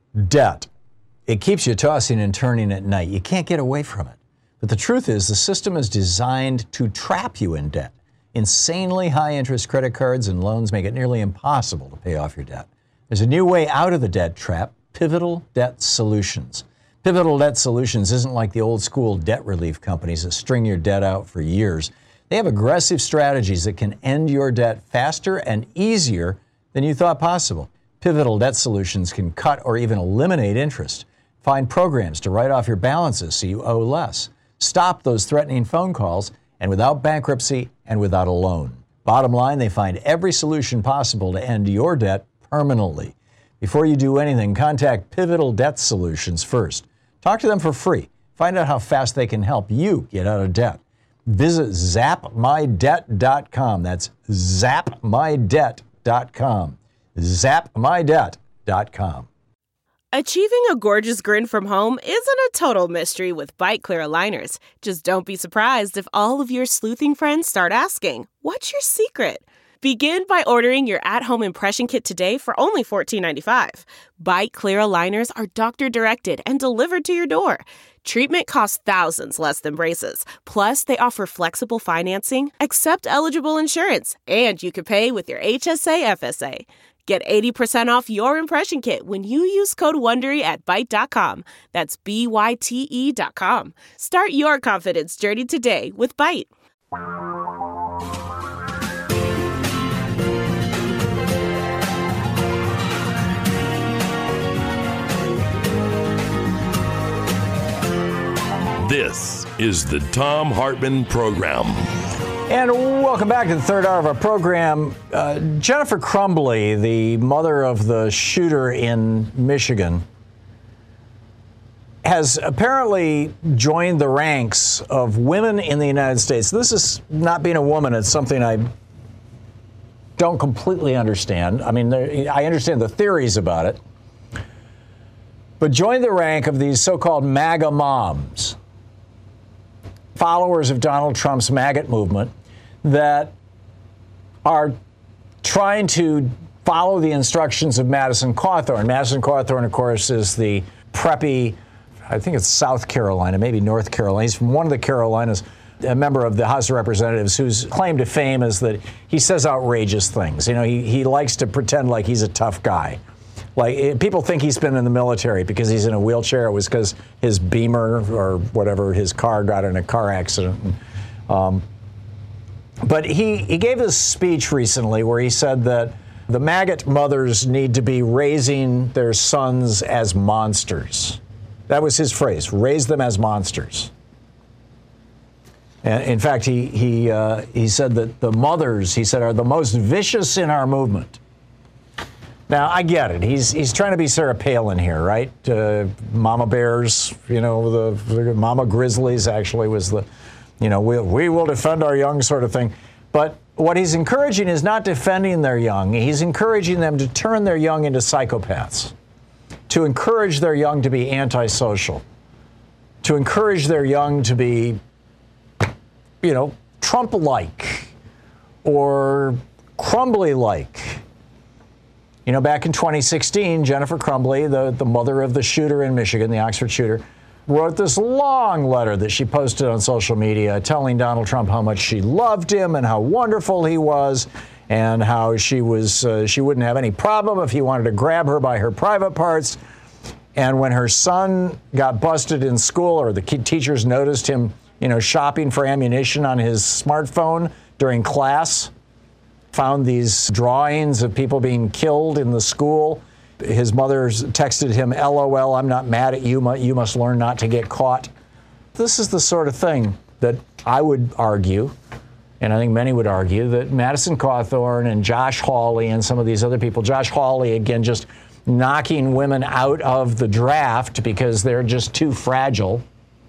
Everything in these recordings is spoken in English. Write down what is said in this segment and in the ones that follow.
Debt. It keeps you tossing and turning at night. You can't get away from it. But the truth is, the system is designed to trap you in debt. Insanely high interest credit cards and loans make it nearly impossible to pay off your debt. There's a new way out of the debt trap, Pivotal Debt Solutions. Pivotal Debt Solutions isn't like the old school debt relief companies that string your debt out for years. They have aggressive strategies that can end your debt faster and easier than you thought possible. Pivotal Debt Solutions can cut or even eliminate interest. Find programs to write off your balances so you owe less. Stop those threatening phone calls, and without bankruptcy and without a loan. Bottom line, they find every solution possible to end your debt permanently. Before you do anything, contact Pivotal Debt Solutions first. Talk to them for free. Find out how fast they can help you get out of debt. Visit zapmydebt.com. That's zapmydebt.com. zapmydebt.com. Achieving a gorgeous grin from home isn't a total mystery with Byte Clear aligners. Just don't be surprised if all of your sleuthing friends start asking, "What's your secret?" Begin by ordering your at-home impression kit today for only $14.95. Byte Clear aligners are doctor-directed and delivered to your door. Treatment costs thousands less than braces. Plus, they offer flexible financing, accept eligible insurance, and you can pay with your HSA FSA. Get 80% off your impression kit when you use code WONDERY at Byte.com. That's BYTE.com. Start your confidence journey today with Byte. This is the Thom Hartmann Program. And welcome back to the third hour of our program. Jennifer Crumbley, the mother of the shooter in Michigan, has apparently joined the ranks of women in the United States. This is not being a woman. It's something I don't completely understand. I mean, I understand the theories about it. But joined the rank of these so-called MAGA moms, followers of Donald Trump's MAGA movement, that are trying to follow the instructions of Madison Cawthorn. Madison Cawthorn, of course, is the preppy, I think it's South Carolina, maybe North Carolina. He's from one of the Carolinas, a member of the House of Representatives whose claim to fame is that he says outrageous things. You know, he likes to pretend like he's a tough guy. Like, people think he's been in the military because he's in a wheelchair. It was because his Beamer or whatever, his car got in a car accident. But he gave this speech recently where he said that the maggot mothers need to be raising their sons as monsters. That was his phrase, raise them as monsters. And in fact, he said that the mothers, he said, are the most vicious in our movement. Now, I get it. He's trying to be Sarah Palin here, right? Mama Bears, you know, the Mama Grizzlies actually was the, you know, we will defend our young sort of thing. But what he's encouraging is not defending their young. He's encouraging them to turn their young into psychopaths, to encourage their young to be antisocial, to encourage their young to be, you know, Trump-like or Crumbly-like. You know, back in 2016, Jennifer Crumbley, the mother of the shooter in Michigan, the Oxford shooter, wrote this long letter that she posted on social media telling Donald Trump how much she loved him and how wonderful he was and how she wouldn't have any problem if he wanted to grab her by her private parts. And when her son got busted in school, or the teachers noticed him, you know, shopping for ammunition on his smartphone during class, found these drawings of people being killed in the school. His mother texted him, LOL, I'm not mad at you. You must learn not to get caught. This is the sort of thing that I would argue, and I think many would argue, that Madison Cawthorn and Josh Hawley and some of these other people, Josh Hawley, again, just knocking women out of the draft because they're just too fragile.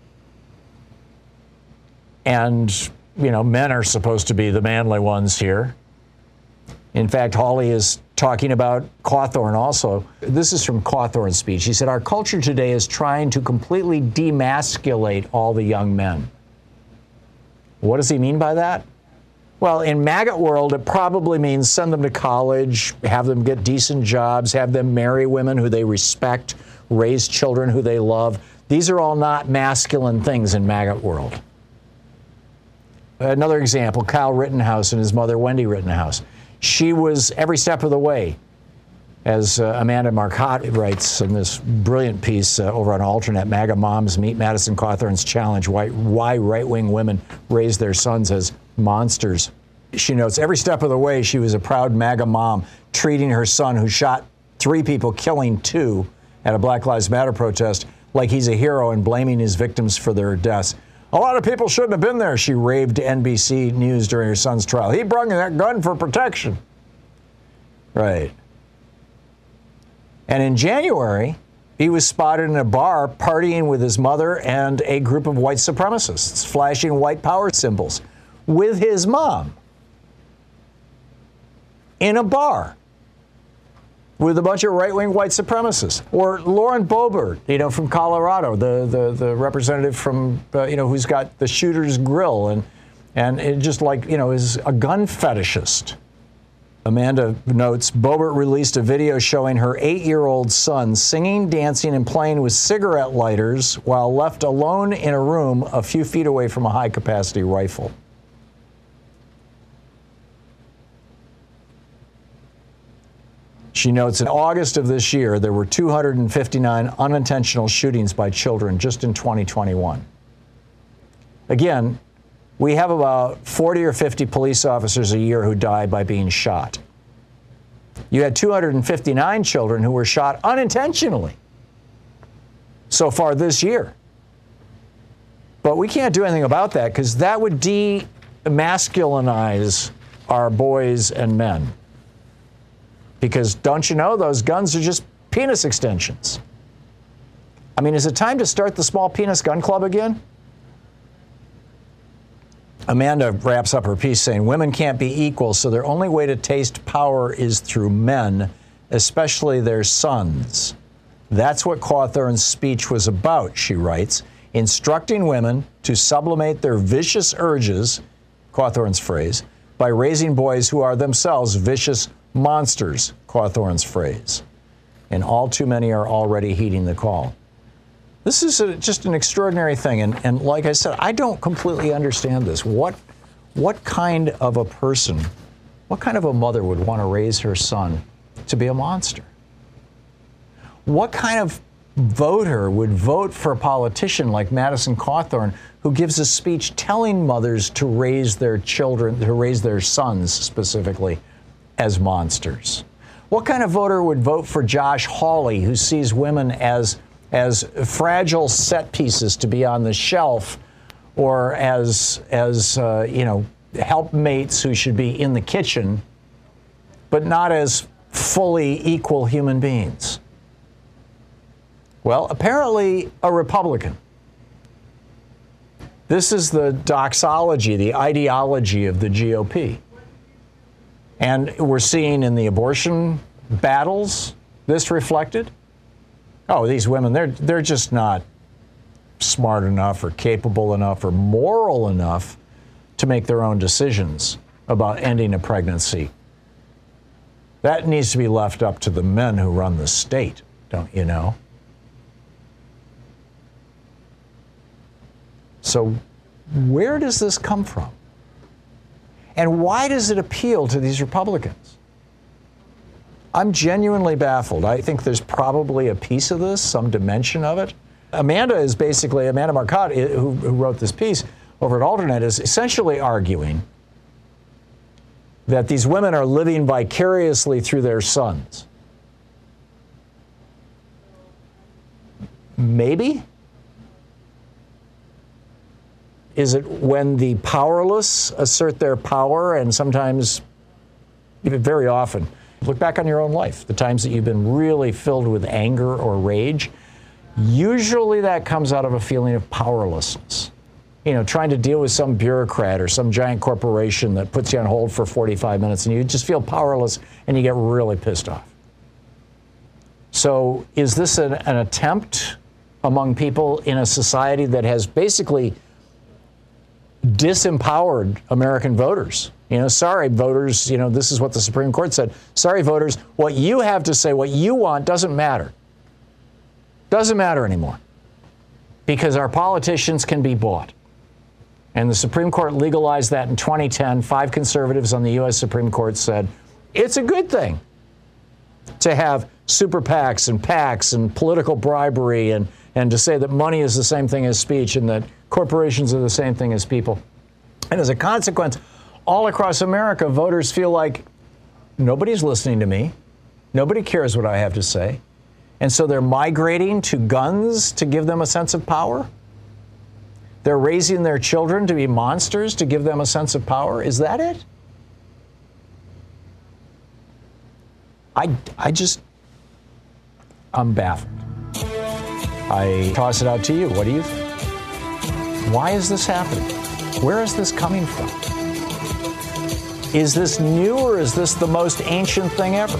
And, you know, men are supposed to be the manly ones here. In fact, Hawley is talking about Cawthorn also. This is from Cawthorn's speech. He said, our culture today is trying to completely demasculate all the young men. What does he mean by that? Well, in MAGA world, it probably means send them to college, have them get decent jobs, have them marry women who they respect, raise children who they love. These are all not masculine things in MAGA world. Another example, Kyle Rittenhouse and his mother, Wendy Rittenhouse. She was every step of the way, as Amanda Marcotte writes in this brilliant piece over on Alternate, MAGA Moms Meet Madison Cawthorn's Challenge, why right-wing women raise their sons as monsters. She notes, every step of the way, she was a proud MAGA mom, treating her son, who shot 3 people, killing 2 at a Black Lives Matter protest, like he's a hero and blaming his victims for their deaths. A lot of people shouldn't have been there, she raved to NBC News during her son's trial. He brought that gun for protection. Right. And in January, he was spotted in a bar partying with his mother and a group of white supremacists, flashing white power symbols with his mom in a bar with a bunch of right-wing white supremacists. Or Lauren Boebert, from Colorado, the representative from, who's got the Shooter's Grill and it just is a gun fetishist. Amanda notes, Boebert released a video showing her 8-year-old son singing, dancing, and playing with cigarette lighters while left alone in a room a few feet away from a high-capacity rifle. She notes, in August of this year, there were 259 unintentional shootings by children just in 2021. Again, we have about 40 or 50 police officers a year who die by being shot. You had 259 children who were shot unintentionally so far this year. But we can't do anything about that because that would demasculinize our boys and men. Because don't you know, those guns are just penis extensions. I mean, is it time to start the small penis gun club again? Amanda wraps up her piece saying, women can't be equal, so their only way to taste power is through men, especially their sons. That's what Cawthorn's speech was about, she writes, instructing women to sublimate their vicious urges, Cawthorn's phrase, by raising boys who are themselves vicious monsters, Cawthorn's phrase. And all too many are already heeding the call. This is just an extraordinary thing. And like I said, I don't completely understand this. What kind of a person, what kind of a mother would want to raise her son to be a monster? What kind of voter would vote for a politician like Madison Cawthorn, who gives a speech telling mothers to raise their children, to raise their sons specifically, as monsters? What kind of voter would vote for Josh Hawley, who sees women as fragile set pieces to be on the shelf, or as helpmates who should be in the kitchen, but not as fully equal human beings? Well, apparently a Republican. This is the doxology, the ideology of the GOP. And we're seeing in the abortion battles this reflected. Oh, these women, they're just not smart enough or capable enough or moral enough to make their own decisions about ending a pregnancy. That needs to be left up to the men who run the state, don't you know? So where does this come from? And why does it appeal to these Republicans? I'm genuinely baffled. I think there's probably a piece of this, some dimension of it. Amanda Marcotte, who wrote this piece over at Alternate, is essentially arguing that these women are living vicariously through their sons. Maybe? Is it when the powerless assert their power, and sometimes, even very often, look back on your own life, the times that you've been really filled with anger or rage, usually that comes out of a feeling of powerlessness. You know, trying to deal with some bureaucrat or some giant corporation that puts you on hold for 45 minutes and you just feel powerless and you get really pissed off. So is this an attempt among people in a society that has basically disempowered American voters. Sorry, voters, this is what the Supreme Court said. Sorry, voters, what you have to say, what you want doesn't matter. Doesn't matter anymore. Because our politicians can be bought. And the Supreme Court legalized that in 2010. 5 conservatives on the U.S. Supreme Court said it's a good thing to have super PACs and PACs and political bribery and to say that money is the same thing as speech and that corporations are the same thing as people. And as a consequence, all across America, voters feel like nobody's listening to me. Nobody cares what I have to say. And so they're migrating to guns to give them a sense of power. They're raising their children to be monsters to give them a sense of power. Is that it? I'm baffled. I toss it out to you. What do you think? Why is this happening? Where is this coming from? Is this new or is this the most ancient thing ever?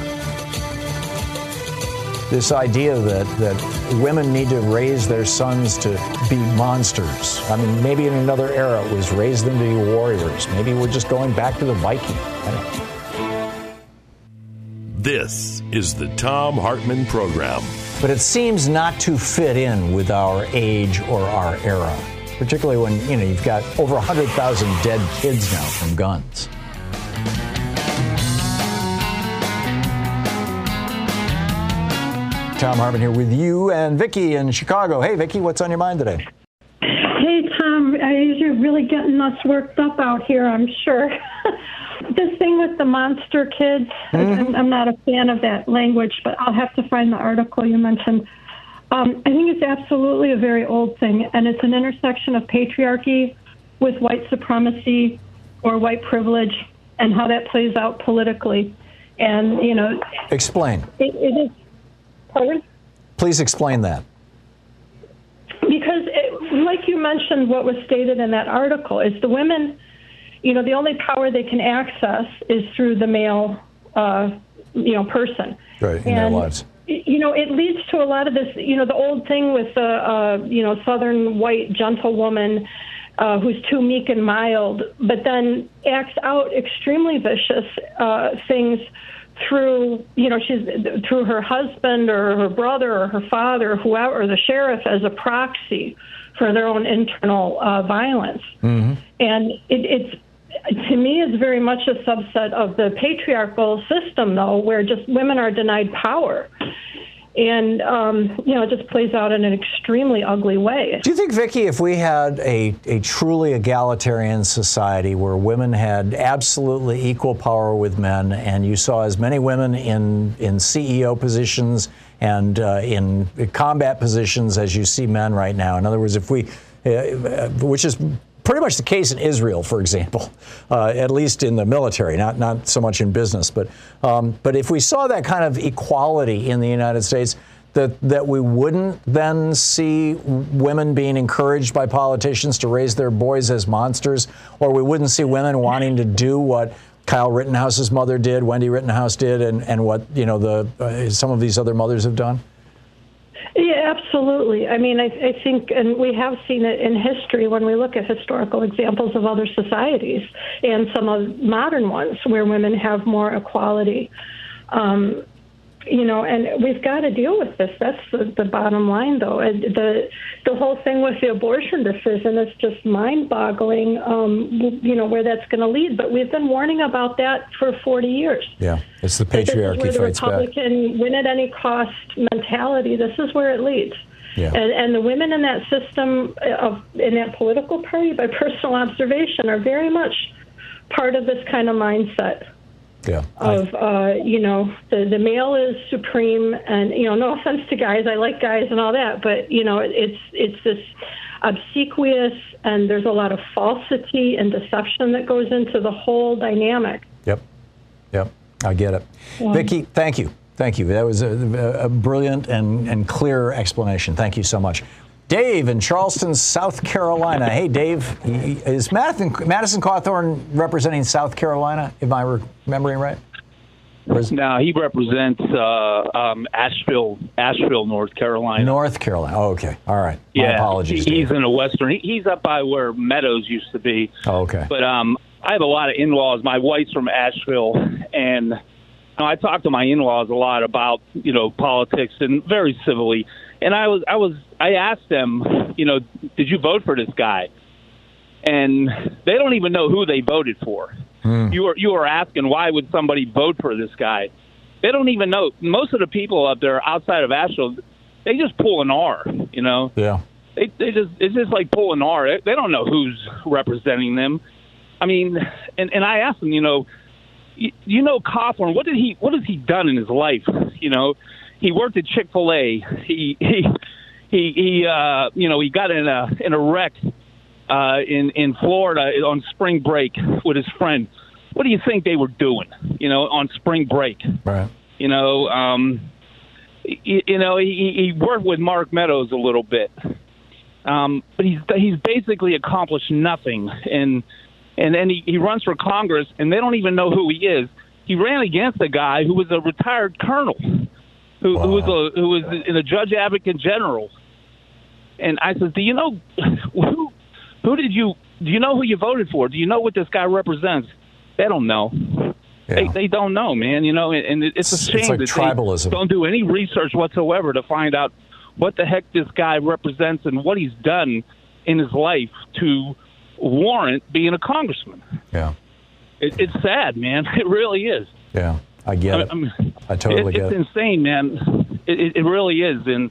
This idea that women need to raise their sons to be monsters. I mean, maybe in another era it was raise them to be warriors. Maybe we're just going back to the Viking. I don't know. This is the Thom Hartmann Program. But it seems not to fit in with our age or our era, particularly when, you've got over 100,000 dead kids now from guns. Thom Hartmann here with you and Vicki in Chicago. Hey, Vicki, what's on your mind today? Hey, Tom, you're really getting us worked up out here, I'm sure. This thing with the monster kids, I'm not a fan of that language, but I'll have to find the article you mentioned. I think it's absolutely a very old thing, and it's an intersection of patriarchy with white supremacy or white privilege and how that plays out politically. And, Explain. It is. Pardon? Please explain that. Because, like you mentioned, what was stated in that article is the women, the only power they can access is through the male, person. Right, in their lives. It leads to a lot of this, the old thing with the, southern white gentlewoman who's too meek and mild, but then acts out extremely vicious things through, she's through her husband or her brother or her father or whoever, or the sheriff as a proxy for their own internal violence. Mm-hmm. And it's, to me, it's very much a subset of the patriarchal system, though, where just women are denied power. And, it just plays out in an extremely ugly way. Do you think, Vicki, if we had a truly egalitarian society where women had absolutely equal power with men, and you saw as many women in CEO positions and in combat positions as you see men right now? In other words, if we, which is pretty much the case in Israel, for example, at least in the military, not so much in business. But if we saw that kind of equality in the United States, that we wouldn't then see women being encouraged by politicians to raise their boys as monsters, or we wouldn't see women wanting to do what Kyle Rittenhouse's mother did, Wendy Rittenhouse did, and what some of these other mothers have done. Yeah, absolutely. I mean, I think, and we have seen it in history when we look at historical examples of other societies and some of modern ones where women have more equality. And we've got to deal with this. That's the bottom line, though. And the whole thing with the abortion decision is just mind-boggling, where that's going to lead. But we've been warning about that for 40 years. Yeah, it's the patriarchy fights back. The Republican win-at-any-cost mentality, this is where it leads. Yeah. And the women in that system, in that political party, by personal observation, are very much part of this kind of mindset. Yeah. Of, the male is supreme, and, no offense to guys, I like guys and all that, but, it's this obsequious, and there's a lot of falsity and deception that goes into the whole dynamic. Yep, I get it. Yeah. Vicki, thank you. That was a brilliant and clear explanation. Thank you so much. Dave in Charleston, South Carolina. Hey, Dave, is Madison Cawthorn representing South Carolina? Am I remembering right? No, he represents Asheville, North Carolina. North Carolina. Oh, okay. All right. My apologies. He's in the western. He's up by where Meadows used to be. Oh, okay. But I have a lot of in-laws. My wife's from Asheville, and I talk to my in-laws a lot about politics and very civilly. And I asked them, did you vote for this guy? And they don't even know who they voted for. You are asking, why would somebody vote for this guy? They don't even know. Most of the people up there outside of Asheville, they just pull an R, Yeah. It's just like pulling R. They don't know who's representing them. I mean, and I asked them, Coughlin, what has he done in his life? He worked at Chick-fil-A. He got in a wreck in Florida on spring break with his friend. What do you think they were doing, on spring break? Right. He worked with Mark Meadows a little bit, but he's basically accomplished nothing. And then he runs for Congress, and they don't even know who he is. He ran against a guy who was a retired colonel, who was a judge advocate general. And I said, do you know do you know who you voted for? Do you know what this guy represents? They don't know. Yeah. They don't know, man. And it's a shame it's like that tribalism. They don't do any research whatsoever to find out what the heck this guy represents and what he's done in his life to warrant being a congressman. Yeah. It's sad, man. It really is. Yeah, I get it. I totally get it. It's insane, man. It really is. And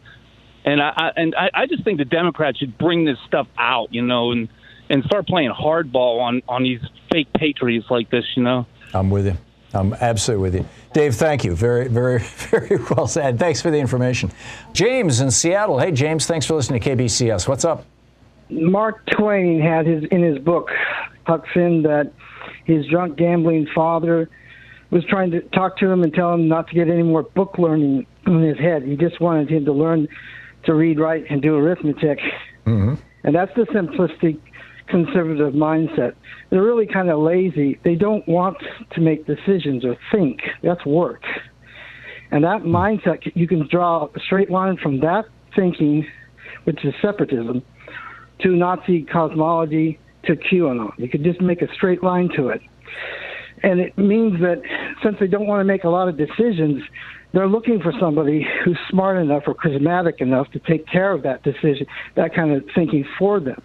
I just think the Democrats should bring this stuff out, and start playing hardball on these fake patriots like this, I'm with you. I'm absolutely with you. Dave, thank you. Very, very, very well said. Thanks for the information. James in Seattle. Hey, James, thanks for listening to KBCS. What's up? Mark Twain had in his book, Huck Finn, that his drunk gambling father was trying to talk to him and tell him not to get any more book learning in his head. He just wanted him to learn to read, write, and do arithmetic. Mm-hmm. And that's the simplistic conservative mindset. They're really kind of lazy. They don't want to make decisions or think. That's work. And that mindset, you can draw a straight line from that thinking, which is separatism, to Nazi cosmology, to QAnon. You could just make a straight line to it. And it means that since they don't want to make a lot of decisions, they're looking for somebody who's smart enough or charismatic enough to take care of that decision, that kind of thinking for them.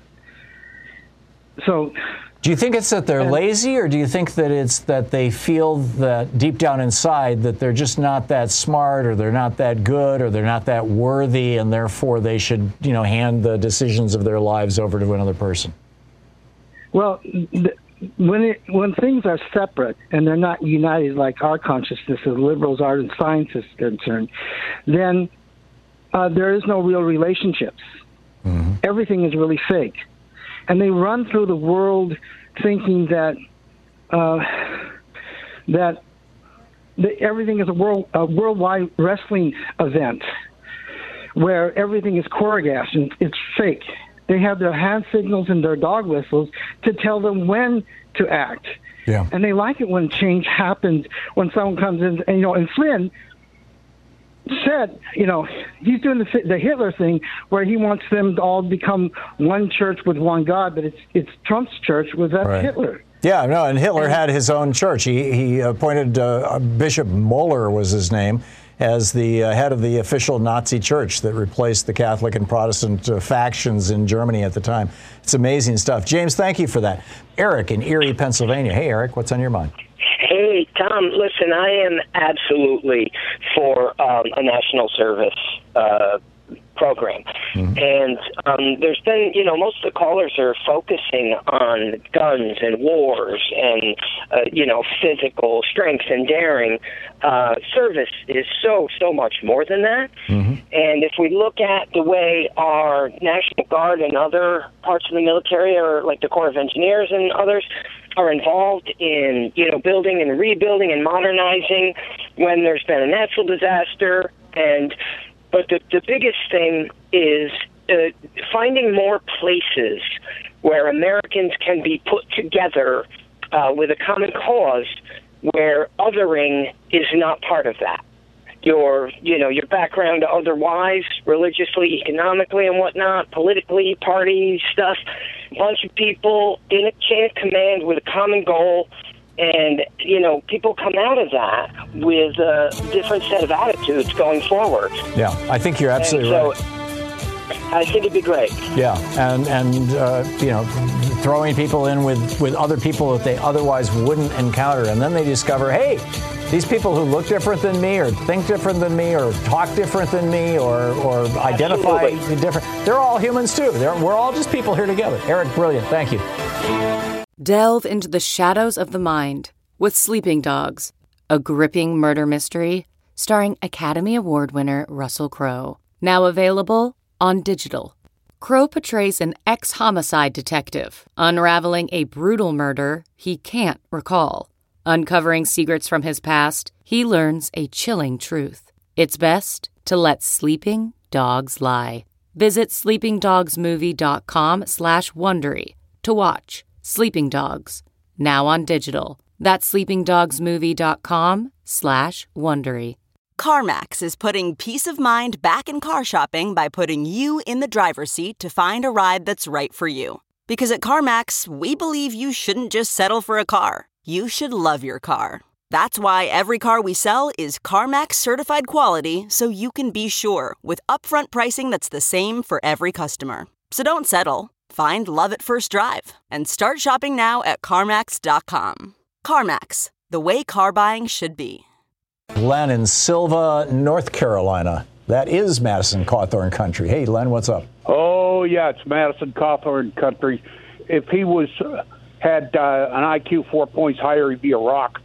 So, do you think it's that they're lazy, or do you think that it's that they feel that deep down inside that they're just not that smart, or they're not that good, or they're not that worthy, and therefore they should, hand the decisions of their lives over to another person? Well, when things are separate and they're not united like our consciousness as liberals, art, and science is concerned, then there is no real relationships. Mm-hmm. Everything is really fake. And they run through the world thinking that everything is a worldwide wrestling event where everything is choreographed and it's fake. They have their hand signals and their dog whistles to tell them when to act. Yeah. And they like it when change happens, when someone comes in. And Flynn said, he's doing the Hitler thing where he wants them to all become one church with one God, but it's Trump's church was that Hitler. Yeah, no, and Hitler had his own church. He appointed Bishop Moeller was his name as the head of the official Nazi church that replaced the Catholic and Protestant factions in Germany at the time. It's amazing stuff. James, thank you for that. Eric in Erie, Pennsylvania. Hey, Eric, what's on your mind? Hey, Tom, listen, I am absolutely for a national service program. Mm-hmm. And there's been, most of the callers are focusing on guns and wars and, physical strength and daring. Service is so much more than that. Mm-hmm. And if we look at the way our National Guard and other parts of the military, or like the Corps of Engineers and others, are involved in, building and rebuilding and modernizing when there's been a natural disaster. But the biggest thing is finding more places where Americans can be put together with a common cause where othering is not part of that. Your background otherwise, religiously, economically, and whatnot, politically, party stuff, a bunch of people in a chain of command with a common goal, and, people come out of that with a different set of attitudes going forward. Yeah, I think you're absolutely right. I think it'd be great. Yeah, and throwing people in with other people that they otherwise wouldn't encounter, and then they discover, hey, these people who look different than me, or think different than me, or talk different than me, or identify different, they're all humans too. We're all just people here together. Eric, brilliant. Thank you. Delve into the shadows of the mind with Sleeping Dogs, a gripping murder mystery starring Academy Award winner Russell Crowe. Now available on digital. Crowe portrays an ex-homicide detective unraveling a brutal murder he can't recall. Uncovering secrets from his past, he learns a chilling truth. It's best to let sleeping dogs lie. Visit sleepingdogsmovie.com/Wondery to watch Sleeping Dogs, now on digital. That's sleepingdogsmovie.com/Wondery. CarMax is putting peace of mind back in car shopping by putting you in the driver's seat to find a ride that's right for you. Because at CarMax, we believe you shouldn't just settle for a car. You should love your car. That's why every car we sell is CarMax certified quality, so you can be sure with upfront pricing that's the same for every customer. So don't settle. Find love at first drive and start shopping now at CarMax.com. CarMax, the way car buying should be. Len in Silva, North Carolina. That is Madison Cawthorn country. Hey, Len, what's up? Oh, yeah, it's Madison Cawthorn country. If he had an IQ 4 points higher, he'd be a rock.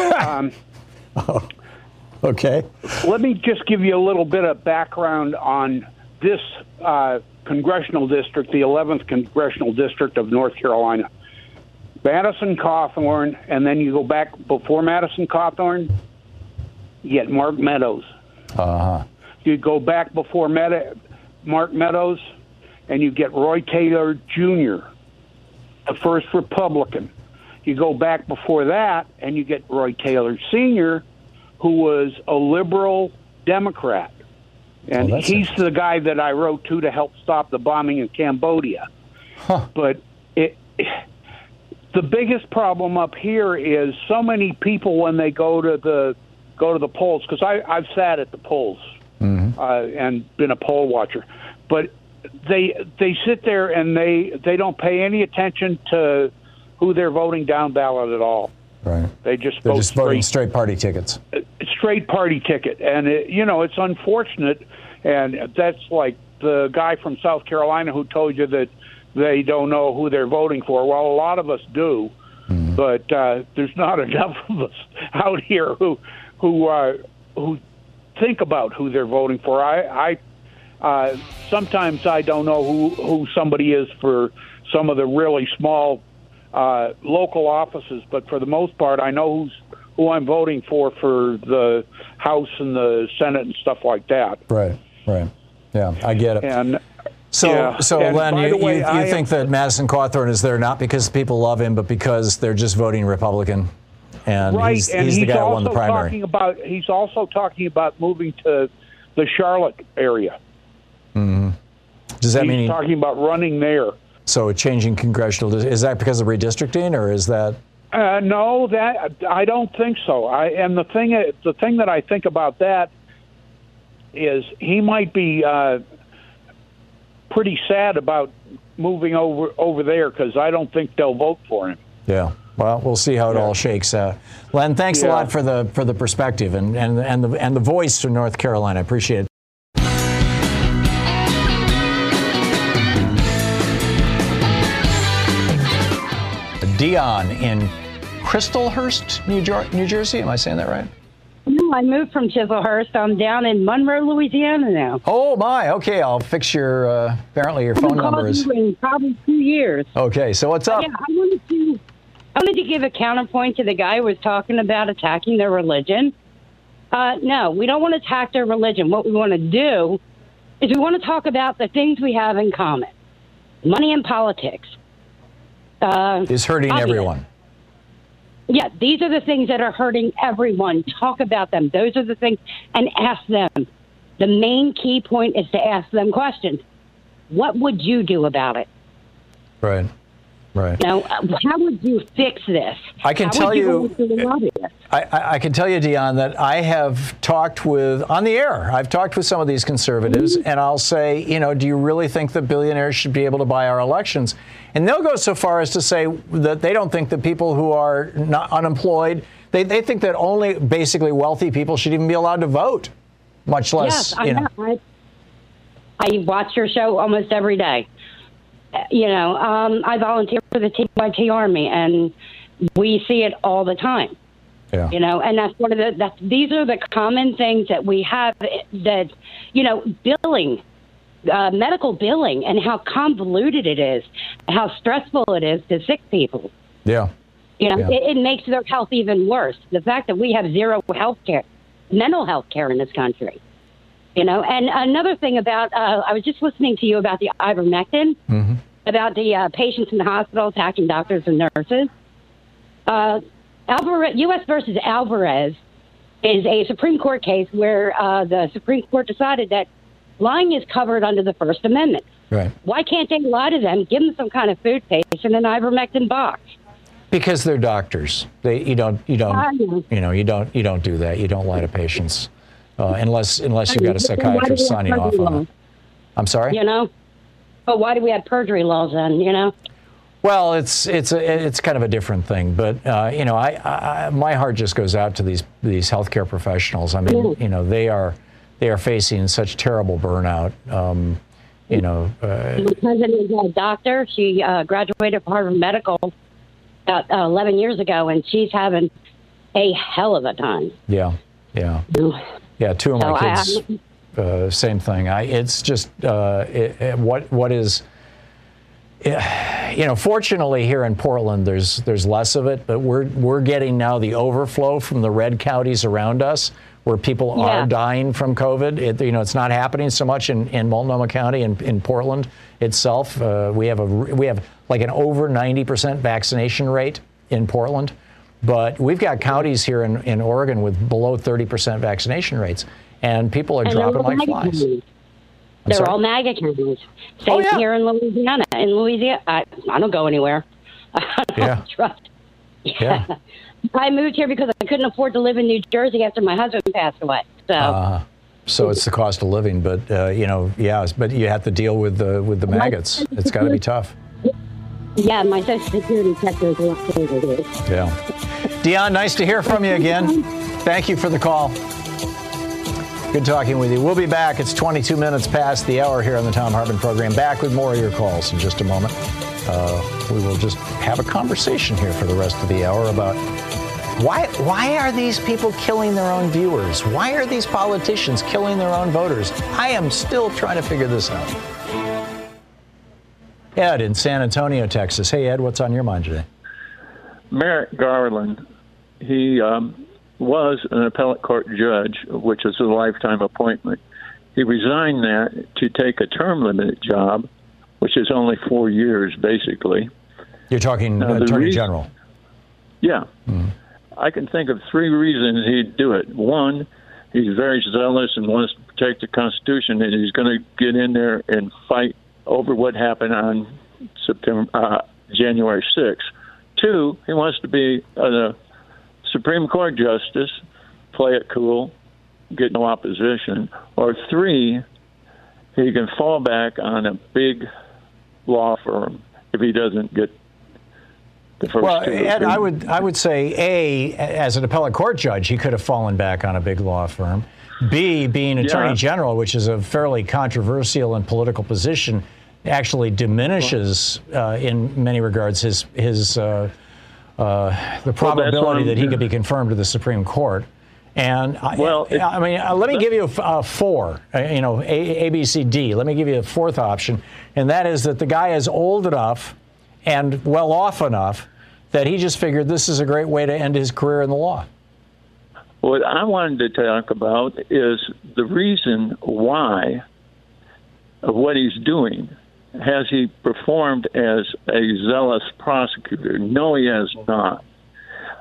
Okay. Let me just give you a little bit of background on this congressional district, the 11th congressional district of North Carolina. Madison Cawthorn, and then you go back before Madison Cawthorn, you get Mark Meadows. You go back before Mark Meadows, and you get Roy Taylor Jr., the first Republican. You go back before that, and you get Roy Taylor Sr., who was a liberal Democrat. And he's the guy that I wrote to help stop the bombing in Cambodia. But the biggest problem up here is so many people when they go to the polls, because I've sat at the polls and been a poll watcher, but they sit there and they don't pay any attention to who they're voting down ballot at all. Right. They're just voting straight party tickets. Straight party ticket, and it's unfortunate, and that's like the guy from South Carolina who told you that they don't know who they're voting for. Well, a lot of us do, but there's not enough of us out here who think about who they're voting for. I sometimes I don't know who somebody is for some of the really small local offices, but for the most part, I know who I'm voting for the House and the Senate and stuff like that. Right. Yeah, I get it. And So Len, you think that Madison Cawthorn is there not because people love him, but because they're just voting Republican, and right, he's the guy who won the primary. He's also talking about moving to the Charlotte area. Does that mean he's talking about running there? So changing congressional, is that because of redistricting, or is that? No, that I don't think so. And the thing that I think about that is he might be pretty sad about moving over there, because I don't think they'll vote for him. Yeah. Well, we'll see how it all shakes out. Len, thanks a lot for the perspective and the voice from North Carolina. I appreciate it. Dion in Crystalhurst, New Jersey. Am I saying that right? No, I moved from Chislehurst. I'm down in Monroe, Louisiana now. Oh, my. Okay, I'll fix your, apparently your phone number is... in probably 2 years. Okay, so what's up? Yeah, I wanted to give a counterpoint to the guy who was talking about attacking their religion. No, we don't want to attack their religion. What we want to do is we want to talk about the things we have in common. Money and politics. Is hurting everyone. Yeah, these are the things that are hurting everyone. Talk about them. Those are the things, and ask them. The main key point is to ask them questions. What would you do about it? Right. Right. You know, how would you fix this? I can tell you, I can tell you, Dion, that I have talked with, on the air, I've talked with some of these conservatives, and I'll say, you know, do you really think that billionaires should be able to buy our elections? And they'll go so far as to say that they don't think that people who are not unemployed, they think that only basically wealthy people should even be allowed to vote, much less, yes, I watch your show almost every day. You know, I volunteer for the TYT Army, and we see it all the time. Yeah. You know, and that's one of these are the common things that we have that, you know, billing, medical billing, and how convoluted it is, how stressful it is to sick people. Yeah. You know, it makes their health even worse. The fact that we have zero health care, mental health care in this country. You know, and another thing about, I was just listening to you about the ivermectin, about the patients in the hospital attacking doctors and nurses. U.S. versus Alvarez is a Supreme Court case where the Supreme Court decided that lying is covered under the First Amendment. Right. Why can't they lie to them, give them some kind of food paste and an ivermectin box? Because they're doctors. You don't do that. You don't lie to patients. Unless you've got a psychiatrist signing off on it. I'm sorry? You know? But why do we have perjury laws then, you know? Well, it's kind of a different thing. But, you know, my heart just goes out to these healthcare professionals. I mean, you know, they are facing such terrible burnout. You know. My cousin is a doctor. She graduated from Harvard Medical about 11 years ago, and she's having a hell of a time. Yeah. Yeah, two of my kids, same thing. It's just what is, you know, fortunately here in Portland, there's less of it, but we're getting now the overflow from the red counties around us where people are dying from COVID. You know, it's not happening so much in Multnomah County and in Portland itself. We have like an over 90% vaccination rate in Portland. But we've got counties here in Oregon with below 30% vaccination rates, and people are dropping like flies. They're all MAGA counties. Same here in Louisiana. In Louisiana, I don't go anywhere. I don't trust. Yeah. I moved here because I couldn't afford to live in New Jersey after my husband passed away. So it's the cost of living, but you know, but you have to deal with the maggots. It's got to be tough. Yeah, my Social Security sector is a lot closer here. Yeah. Dion, nice to hear from you again. Thank you for the call. Good talking with you. We'll be back. It's 22 minutes past the hour here on the Thom Hartmann program. Back with more of your calls in just a moment. We will just have a conversation here for the rest of the hour about why are these people killing their own viewers? Why are these politicians killing their own voters? I am still trying to figure this out. Ed in San Antonio, Texas. Hey, Ed, what's on your mind today? Merrick Garland, he was an appellate court judge, which is a lifetime appointment. He resigned that to take a term-limited job, which is only 4 years, basically. You're talking Attorney General? Yeah. Mm-hmm. I can think of 3 reasons he'd do it. One, he's very zealous and wants to protect the Constitution, and he's going to get in there and fight over what happened on January 6th. 2, he wants to be a Supreme Court justice, play it cool, get no opposition. Or 3, he can fall back on a big law firm if he doesn't get the first 2. Well, Ed, I would say, A, as an appellate court judge, he could have fallen back on a big law firm. B, being Attorney General, which is a fairly controversial and political position, actually diminishes, in many regards, the probability that he could be confirmed to the Supreme Court. And let me give you a 4. A, B, C, D. Let me give you a 4th option, and that is that the guy is old enough and well off enough that he just figured this is a great way to end his career in the law. What I wanted to talk about is the reason why of what he's doing. Has he performed as a zealous prosecutor? No, he has not.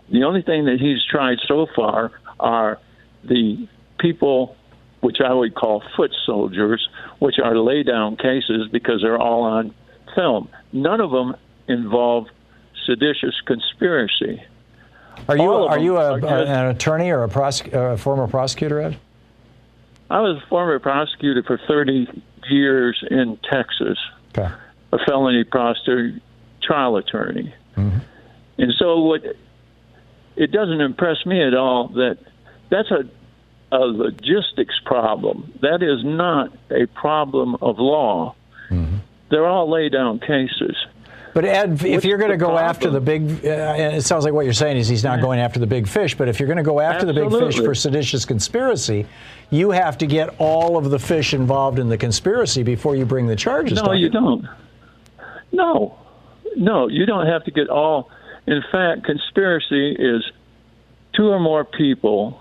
The only thing that he's tried so far are the people, which I would call foot soldiers, which are lay-down cases because they're all on film. None of them involve seditious conspiracy. Are you an attorney or a former prosecutor, Ed? I was a former prosecutor for 30 years in Texas, okay. A felony prosecutor, trial attorney. Mm-hmm. And so it doesn't impress me at all that that's a logistics problem. That is not a problem of law. Mm-hmm. They're all lay-down cases. But Ed, if you're going to go after the big, it sounds like what you're saying is he's not going after the big fish, but if you're going to go after the big fish for seditious conspiracy, you have to get all of the fish involved in the conspiracy before you bring the charges. No, you don't. No, you don't have to get all. In fact, conspiracy is two or more people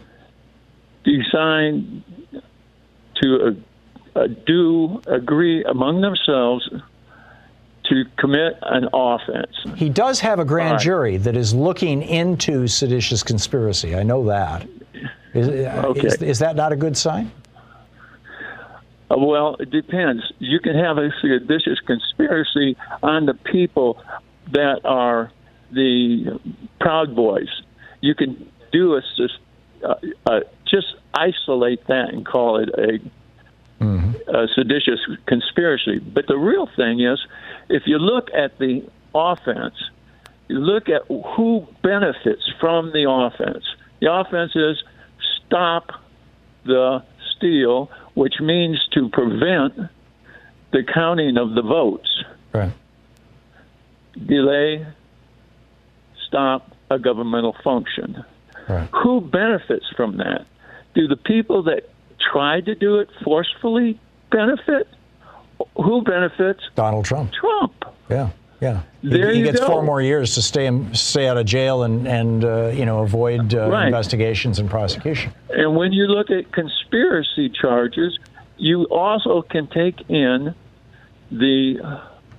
decide to agree among themselves to commit an offense. He does have a grand jury that is looking into seditious conspiracy. I know that. Is that not a good sign? Well, it depends. You can have a seditious conspiracy on the people that are the Proud Boys. You can do just isolate that and call it a seditious conspiracy. But the real thing is, if you look at the offense, you look at who benefits from the offense. The offense is stop the steal, which means to prevent the counting of the votes. Right. Delay, stop a governmental function. Right. Who benefits from that? Do the people that tried to do it forcefully benefit? Who benefits? Donald Trump. Trump. Yeah. There he you gets go. 4 more years to stay out of jail and avoid investigations and prosecution. And when you look at conspiracy charges, you also can take in the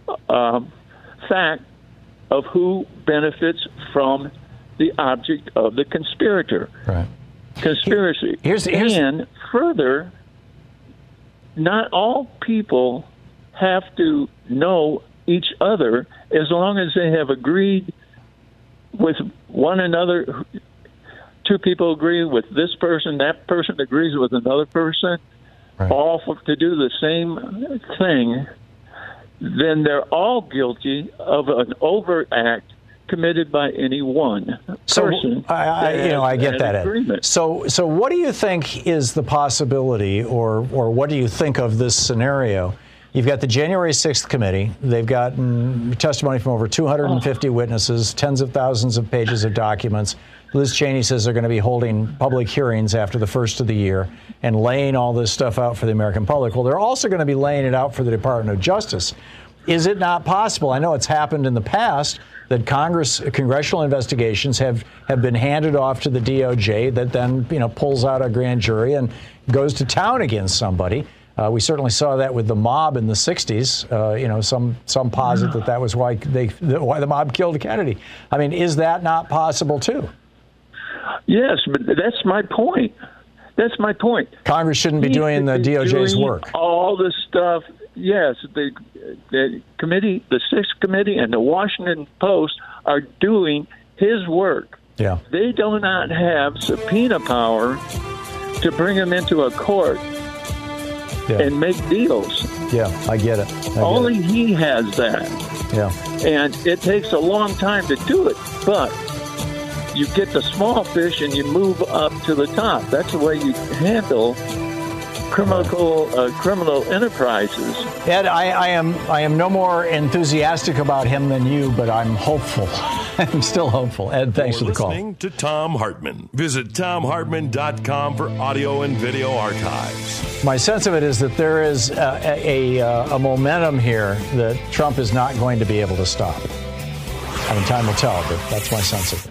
fact of who benefits from the object of the conspirator. Right. Conspiracy. And further, not all people have to know each other as long as they have agreed with one another. 2 people agree with this person, that person agrees with another person, all to do the same thing, then they're all guilty of an overt act committed by any one person. I get that, Ed. So what do you think is the possibility, or what do you think of this scenario? You've got the January 6th committee. They've gotten testimony from over 250 witnesses, tens of thousands of pages of documents. Liz Cheney says they're going to be holding public hearings after the first of the year and laying all this stuff out for the American public. Well, they're also going to be laying it out for the Department of Justice. Is it not possible? I know it's happened in the past that congressional investigations have been handed off to the DOJ that then pulls out a grand jury and goes to town against somebody. We certainly saw that with the mob in the 60s. Some posit that was why the mob killed Kennedy. I mean, is that not possible too? Yes, but that's my point. That's my point. Congress shouldn't be doing the DOJ's work. All this stuff. Yes, the committee, the 6th committee, and the Washington Post are doing his work. Yeah. They do not have subpoena power to bring him into a court and make deals. Yeah, I get it. Only he has that. Yeah. And it takes a long time to do it, but you get the small fish and you move up to the top. That's the way you handle criminal enterprises. Ed, I am no more enthusiastic about him than you, but I'm hopeful. I'm still hopeful. Ed, thanks for the call. Listening to Thom Hartmann. Visit ThomHartmann.com for audio and video archives. My sense of it is that there is a momentum here that Trump is not going to be able to stop. I mean, time will tell, but that's my sense of it.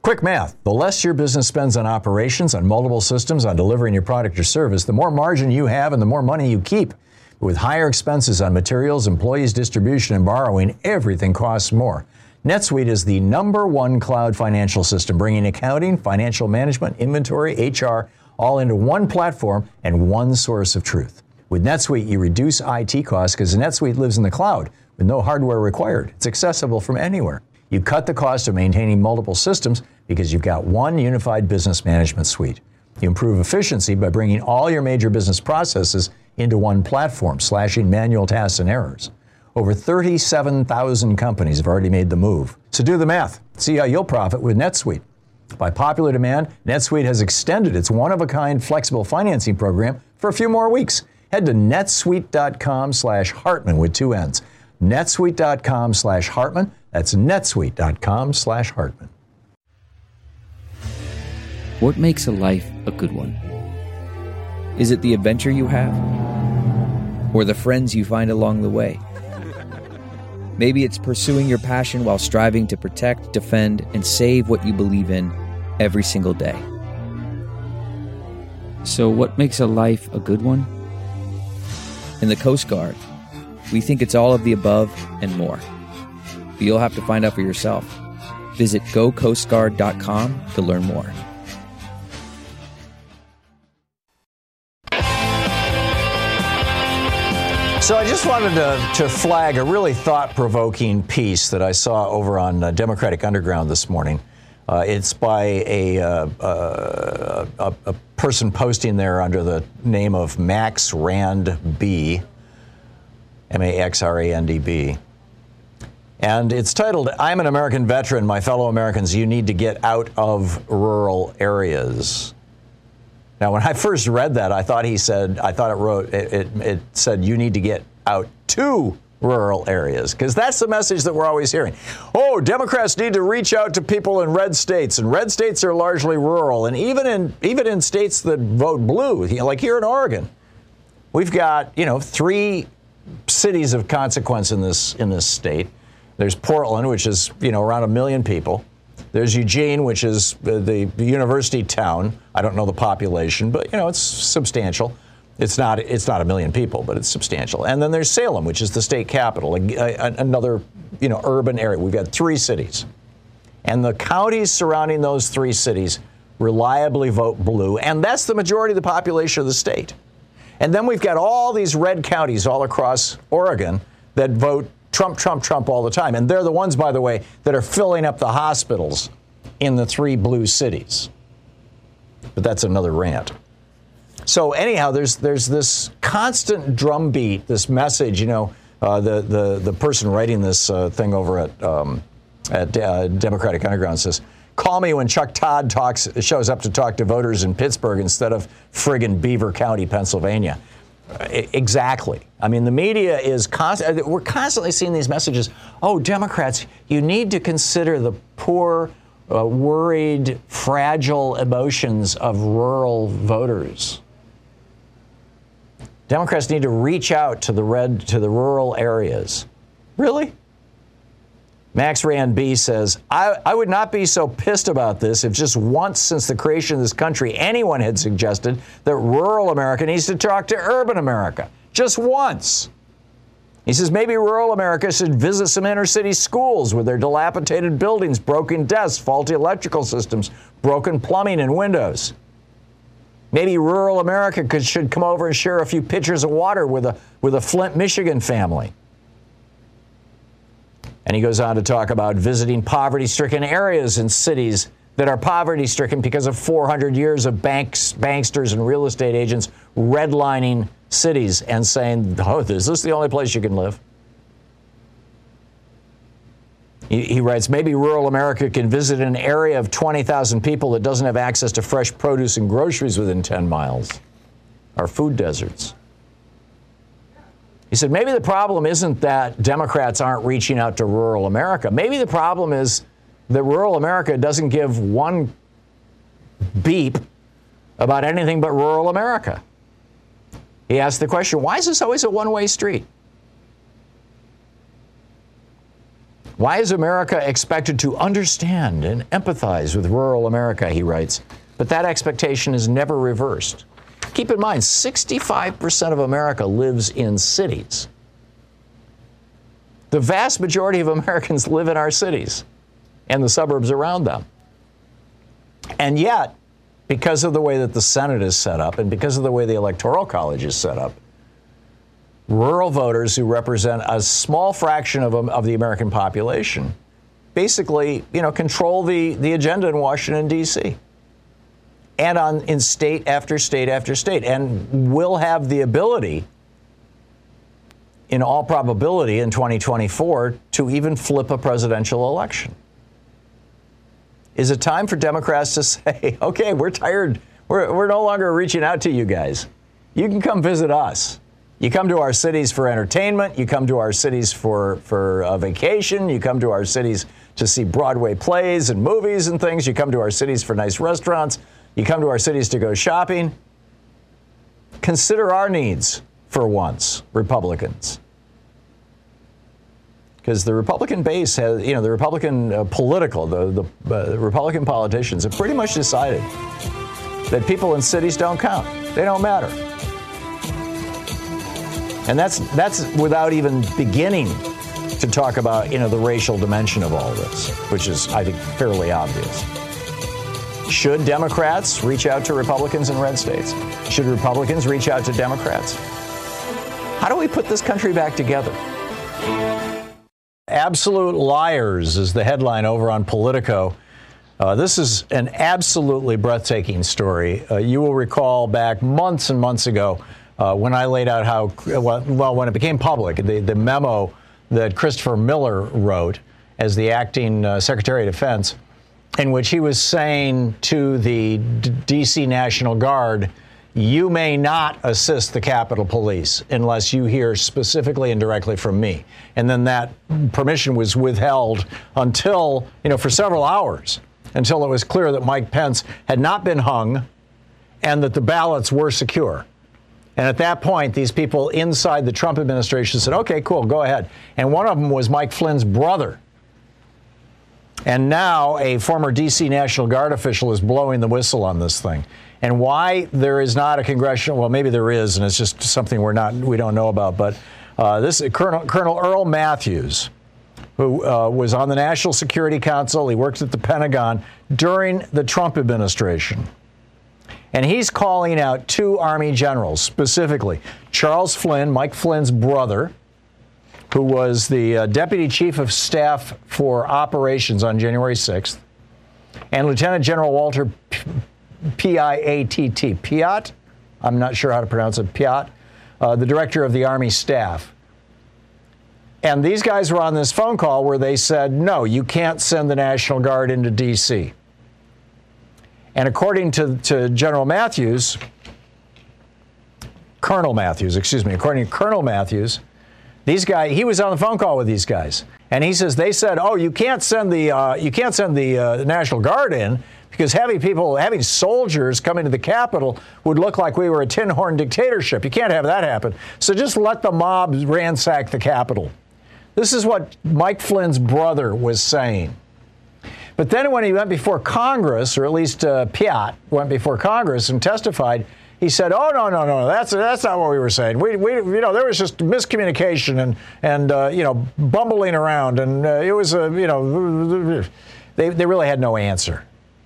Quick math. The less your business spends on operations, on multiple systems, on delivering your product or service, the more margin you have and the more money you keep. With higher expenses on materials, employees, distribution, and borrowing, everything costs more. NetSuite is the #1 cloud financial system, bringing accounting, financial management, inventory, HR, all into one platform and one source of truth. With NetSuite, you reduce IT costs because NetSuite lives in the cloud with no hardware required. It's accessible from anywhere. You cut the cost of maintaining multiple systems because you've got one unified business management suite. You improve efficiency by bringing all your major business processes into one platform, slashing manual tasks and errors. Over 37,000 companies have already made the move. So do the math. See how you'll profit with NetSuite. By popular demand, NetSuite has extended its one-of-a-kind flexible financing program for a few more weeks. Head to netsuite.com/Hartman with 2 N's. netsuite.com/Hartman. That's netsuite.com/Hartman. What makes a life a good one? Is it the adventure you have? Or the friends you find along the way? Maybe it's pursuing your passion while striving to protect, defend, and save what you believe in every single day. So what makes a life a good one? In the Coast Guard, we think it's all of the above and more. But you'll have to find out for yourself. Visit gocoastguard.com to learn more. So I just wanted to flag a really thought-provoking piece that I saw over on Democratic Underground this morning. It's by a person posting there under the name of Max Rand B, MaxRandB. And it's titled, "I'm an American veteran. My fellow Americans, you need to get out of rural areas." Now, when I first read that, I thought it said you need to get out to rural areas, because that's the message that we're always hearing. Oh, Democrats need to reach out to people in red states, and red states are largely rural. And even in states that vote blue, like here in Oregon, we've got 3 cities of consequence in this state. There's Portland, which is around 1 million people. There's Eugene, which is the university town. I don't know the population, but it's substantial. It's not 1 million people, but it's substantial. And then there's Salem, which is the state capital, another urban area. We've got 3 cities, and the counties surrounding those 3 cities reliably vote blue, and that's the majority of the population of the state. And then we've got all these red counties all across Oregon that vote Trump, Trump, Trump all the time. And they're the ones, by the way, that are filling up the hospitals in the 3 blue cities. But that's another rant. So anyhow, there's this constant drumbeat, this message. The person writing this thing over at Democratic Underground says, "Call me when Chuck Todd shows up to talk to voters in Pittsburgh instead of friggin' Beaver County, Pennsylvania." Exactly. I mean, the media is we're constantly seeing these messages. Oh, Democrats, you need to consider the poor, worried, fragile emotions of rural voters. Democrats need to reach out to the rural areas. Really? Max Rand B says, I would not be so pissed about this if just once since the creation of this country anyone had suggested that rural America needs to talk to urban America. Just once. He says maybe rural America should visit some inner city schools with their dilapidated buildings, broken desks, faulty electrical systems, broken plumbing and windows. Maybe rural America should come over and share a few pitchers of water with a Flint, Michigan family. And he goes on to talk about visiting poverty-stricken areas in cities that are poverty-stricken because of 400 years of banksters and real estate agents redlining cities and saying, oh, is this the only place you can live? He writes, maybe rural America can visit an area of 20,000 people that doesn't have access to fresh produce and groceries within 10 miles. Our food deserts. He said, maybe the problem isn't that Democrats aren't reaching out to rural America. Maybe the problem is that rural America doesn't give one beep about anything but rural America. He asked the question, why is this always a one-way street? Why is America expected to understand and empathize with rural America, he writes, but that expectation is never reversed. Keep in mind, 65% of America lives in cities. The vast majority of Americans live in our cities and the suburbs around them. And yet, because of the way that the Senate is set up and because of the way the Electoral College is set up, rural voters who represent a small fraction of the American population basically, control the agenda in Washington, D.C. and in state after state after state, and will have the ability, in all probability, in 2024, to even flip a presidential election. Is it time for Democrats to say, okay, we're tired, we're no longer reaching out to you guys. You can come visit us. You come to our cities for entertainment. You come to our cities for a vacation. You come to our cities to see Broadway plays and movies and things. You come to our cities for nice restaurants. You come to our cities to go shopping. Consider our needs for once, Republicans. Because the Republican base has, the Republican the Republican politicians have pretty much decided that people in cities don't count. They don't matter. And that's without even beginning to talk about, the racial dimension of all this, which is, I think, fairly obvious. Should Democrats reach out to Republicans in red states? Should Republicans reach out to Democrats? How do we put this country back together? Absolute liars is the headline over on Politico. This is an absolutely breathtaking story. You will recall back months and months ago when I laid out how, when it became public, the memo that Christopher Miller wrote as the acting Secretary of Defense, in which he was saying to the D.C. National Guard, you may not assist the Capitol Police unless you hear specifically and directly from me. And then that permission was withheld until, for several hours, until it was clear that Mike Pence had not been hung and that the ballots were secure. And at that point, these people inside the Trump administration said, okay, cool, go ahead. And one of them was Mike Flynn's brother. And now a former D.C. National Guard official is blowing the whistle on this thing. And why there is not a congressional, well, maybe there is, and it's just something we don't know about. But this is Colonel Earl Matthews, who was on the National Security Council. He worked at the Pentagon during the Trump administration. And he's calling out two Army generals, specifically Charles Flynn, Mike Flynn's brother, who was the Deputy Chief of Staff for Operations on January 6th, and Lieutenant General Walter Piatt, Piatt, I'm not sure how to pronounce it, Piatt, the Director of the Army Staff. And these guys were on this phone call where they said, no, you can't send the National Guard into D.C. And according to Colonel Matthews, according to Colonel Matthews, these guys, he was on the phone call with these guys, and he says they said, "Oh, you can't send the National Guard in because having soldiers coming to the Capitol would look like we were a tin horn dictatorship. You can't have that happen. So just let the mob ransack the Capitol." This is what Mike Flynn's brother was saying. But then when he went before Congress, or at least Piatt went before Congress and testified, he said, "Oh no, that's not what we were saying. We there was just miscommunication and bumbling around, and it was they really had no answer."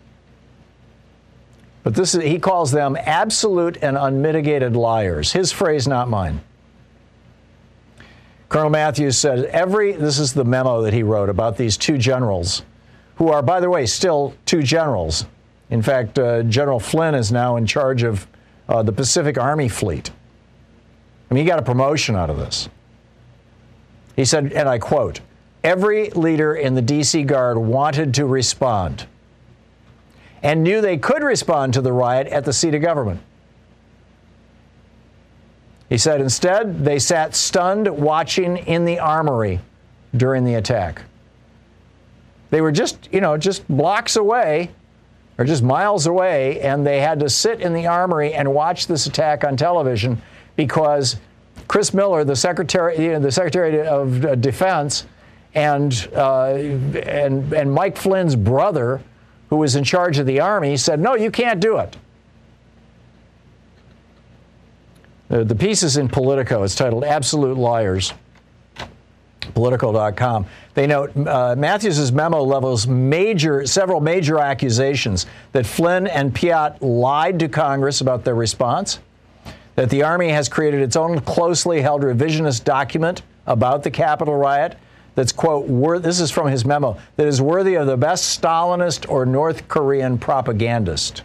But he calls them absolute and unmitigated liars. His phrase, not mine. Colonel Matthews said this is the memo that he wrote about these two generals, who are, by the way, still two generals. In fact, General Flynn is now in charge of the Pacific Army Fleet. I mean, he got a promotion out of this. He said, and I quote, "Every leader in the D.C. Guard wanted to respond and knew they could respond to the riot at the seat of government." He said, instead, they sat stunned watching in the armory during the attack. They were just blocks away or just miles away, and they had to sit in the armory and watch this attack on television because Chris Miller, the Secretary of Defense, And Mike Flynn's brother, who was in charge of the Army, said, no, you can't do it. The piece is in Politico. It's titled Absolute Liars. Politico.com. They note Matthews' memo levels several major accusations that Flynn and Piatt lied to Congress about their response, that the Army has created its own closely held revisionist document about the Capitol riot that's, quote, this is from his memo, that is worthy of the best Stalinist or North Korean propagandist.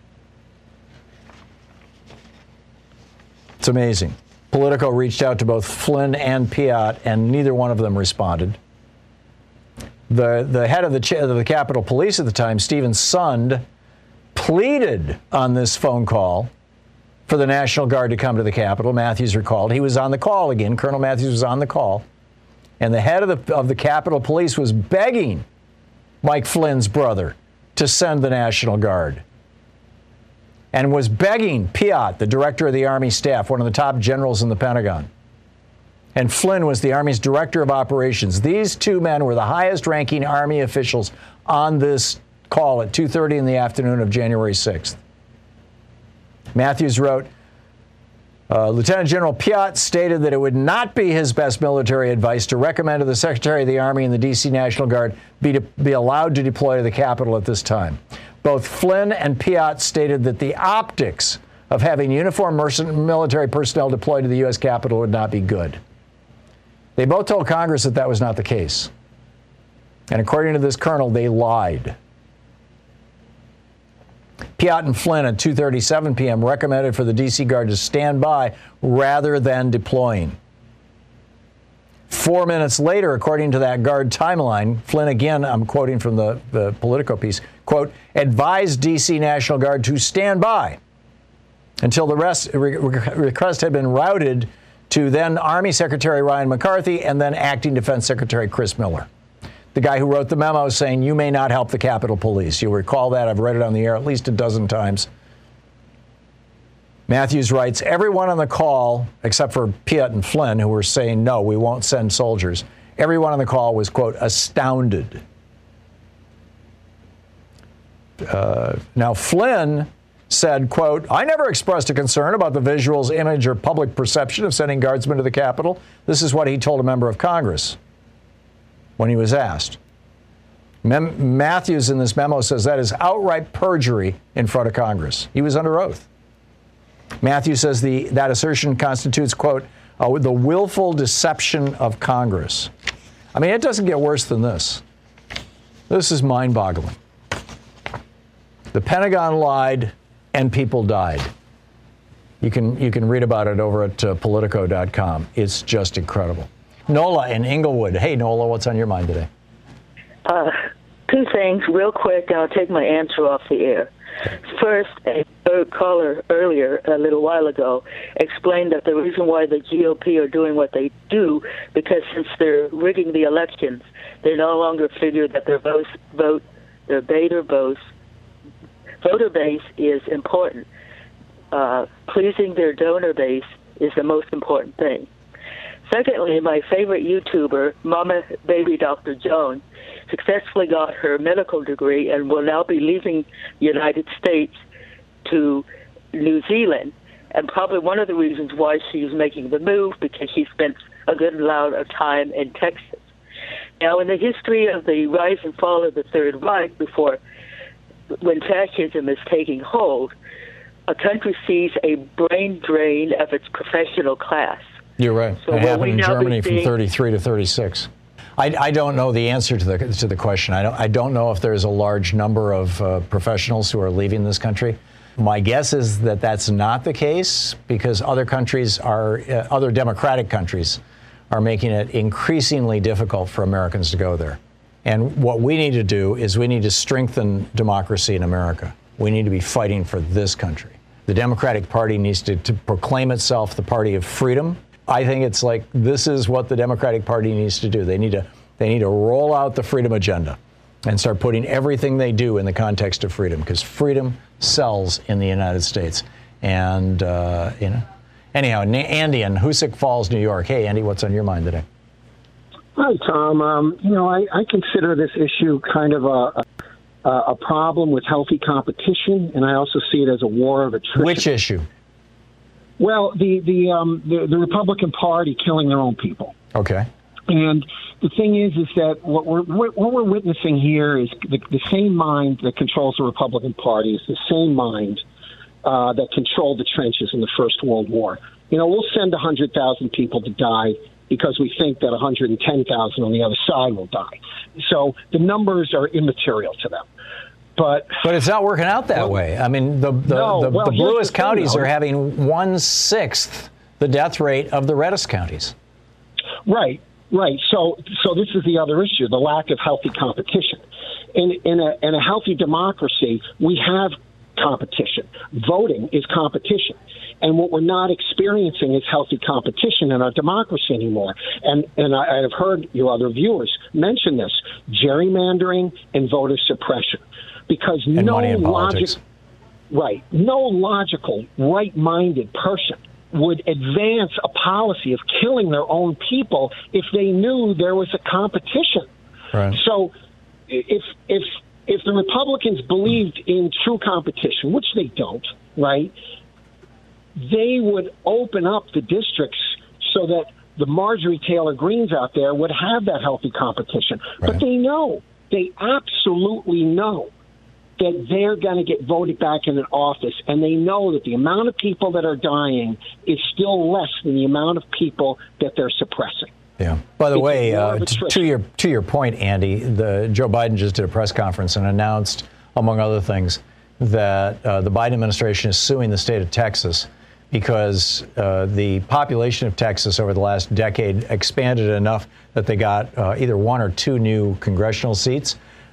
It's amazing. Politico reached out to both Flynn and Piatt, and neither one of them responded. The head of the Capitol Police at the time, Stephen Sund, pleaded on this phone call for the National Guard to come to the Capitol. Matthews recalled. He was on the call again. Colonel Matthews was on the call. And the head of the Capitol Police was begging Mike Flynn's brother to send the National Guard, and was begging Piatt, the director of the Army staff, one of the top generals in the Pentagon. And Flynn was the Army's director of operations. These two men were the highest-ranking Army officials on this call at 2:30 in the afternoon of January 6th. Matthews wrote, Lieutenant General Piatt stated that it would not be his best military advice to recommend to the Secretary of the Army and the D.C. National Guard be allowed to deploy to the Capitol at this time. Both Flynn and Piatt stated that the optics of having uniformed military personnel deployed to the U.S. Capitol would not be good. They both told Congress that that was not the case. And according to this colonel, they lied. Piatt and Flynn at 2:37 p.m. recommended for the D.C. Guard to stand by rather than deploying. 4 minutes later, according to that Guard timeline, Flynn, again, I'm quoting from the Politico piece, quote, advised D.C. National Guard to stand by until the request had been routed to then Army Secretary Ryan McCarthy and then Acting Defense Secretary Chris Miller, the guy who wrote the memo saying you may not help the Capitol Police. You'll recall that. I've read it on the air at least a dozen times. Matthews writes, everyone on the call, except for Piatt and Flynn, who were saying, no, we won't send soldiers, everyone on the call was, quote, astounded. Now, Flynn said, quote, I never expressed a concern about the visuals, image, or public perception of sending guardsmen to the Capitol. This is what he told a member of Congress when he was asked. Matthews in this memo says that is outright perjury in front of Congress. He was under oath. Matthews says that assertion constitutes, quote, the willful deception of Congress. I mean, it doesn't get worse than this. This is mind-boggling. The Pentagon lied and people died. You can read about it over at Politico.com. It's just incredible. Nola in Inglewood. Hey, Nola, what's on your mind today? Two things real quick, and I'll take my answer off the air. First, a third caller earlier, a little while ago, explained that the reason why the GOP are doing what they do, because since they're rigging the elections, they no longer figure that their their voter base is important. Pleasing their donor base is the most important thing. Secondly, my favorite YouTuber, Mama Baby Dr. Joan, successfully got her medical degree and will now be leaving the United States to New Zealand. And probably one of the reasons why she's making the move, because she spent a good amount of time in Texas. Now, in the history of the rise and fall of the Third Reich, when fascism is taking hold, a country sees a brain drain of its professional class. You're right. So it happened in Germany from 33 to 36. I don't know the answer to the question. I don't know if there's a large number of professionals who are leaving this country. My guess is that that's not the case because other countries other democratic countries are making it increasingly difficult for Americans to go there. And what we need to do is we need to strengthen democracy in America. We need to be fighting for this country. The Democratic Party needs to proclaim itself the party of freedom. I think it's like this is what the Democratic Party needs to do. They need to roll out the freedom agenda and start putting everything they do in the context of freedom, because freedom sells in the United States. And Anyhow, Andy in Hoosick Falls, New York. Hey, Andy, what's on your mind today? Hi, Tom. I consider this issue kind of a problem with healthy competition, and I also see it as a war of attrition. Which issue? Well, the Republican Party killing their own people. Okay. And the thing is that what we're witnessing here is the same mind that controls the Republican Party is the same mind that controlled the trenches in the First World War. We'll send 100,000 people to die because we think that 110,000 on the other side will die. So the numbers are immaterial to them. But it's not working out that way. I mean, the bluest counties are having 1/6 the death rate of the reddest counties. Right. So this is the other issue: the lack of healthy competition. In a healthy democracy, we have competition. Voting is competition. And what we're not experiencing is healthy competition in our democracy anymore. And I have heard your other viewers mention this: gerrymandering and voter suppression. Because no logical, right-minded person would advance a policy of killing their own people if they knew there was a competition. Right. So if the Republicans believed in true competition, which they don't, right, they would open up the districts so that the Marjorie Taylor Greens out there would have that healthy competition. Right. But they absolutely know that they're going to get voted back in an office, and they know that the amount of people that are dying is still less than the amount of people that they're suppressing. Yeah. By the way, to your point, Andy, Joe Biden just did a press conference and announced, among other things, that the Biden administration is suing the state of Texas because the population of Texas over the last decade expanded enough that they got either 1 or 2 new congressional seats.